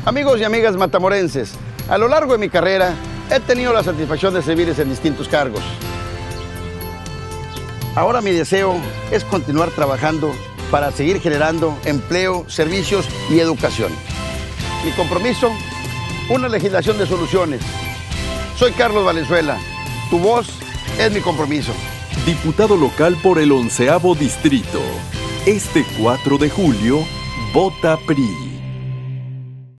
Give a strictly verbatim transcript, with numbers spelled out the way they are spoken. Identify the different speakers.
Speaker 1: Amigos y amigas matamorenses, a lo largo de mi carrera he tenido la satisfacción de servirles en distintos cargos. Ahora mi deseo es continuar trabajando para seguir generando empleo, servicios y educación. Mi compromiso, una legislación de soluciones. Soy Carlos Valenzuela. Tu voz es mi compromiso.
Speaker 2: Diputado local por el onceavo distrito. Este cuatro de julio, vota P R I.